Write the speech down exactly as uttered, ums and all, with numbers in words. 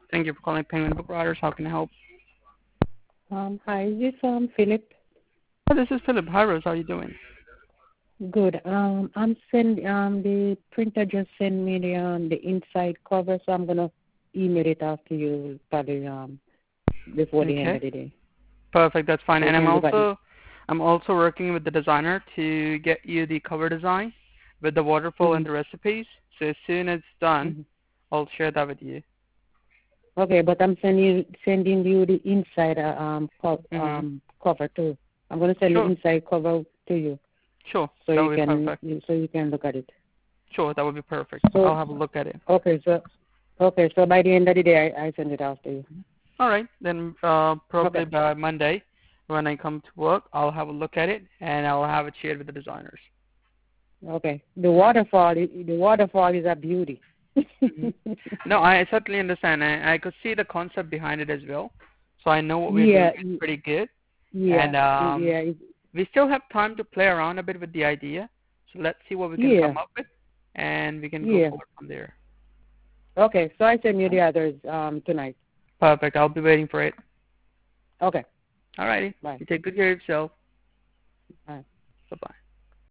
Thank you for calling Penguin Book Writers. How can I help? Um, hi, is this um Philip? Oh, this is Philip. Hi, Rose. How are you doing? Good. Um, I'm send um the printer just sent me the um the inside cover, so I'm gonna email it out to you probably um before the end Okay. of the day, Perfect. That's fine. so you And I'm can look at it. also I'm also working with the designer to get you the cover design with the waterfall and Mhm. the recipes. So as soon as it's done, Mhm. I'll share that with you. Okay, but I'm sending sending you the inside uh, um co- Mhm. um cover too. I'm gonna send the Sure. inside cover to you, Sure. so That you would be can perfect. so you can look at it. Sure. That would be perfect. So I'll have a look at it. okay, so okay, so by the end of the day, I, I send it out to you. All right. Then uh, Okay. probably by Monday when I come to work, I'll have a look at it and I'll have it shared with the designers. Okay. The waterfall, i- the waterfall is a beauty. hmm No, I certainly understand. I, I could see the concept behind it as well. So I know what we're doing yeah, is y- pretty good. yeah, And um, yeah, it- we still have time to play around a bit with the idea. So let's see what we can yeah, come up with, and we can go yeah. forward from there. Okay, so I send you Okay? the others um tonight. Perfect. I'll be waiting for it. Okay, All righty. bye. You take good care of yourself. Bye. Bye-bye.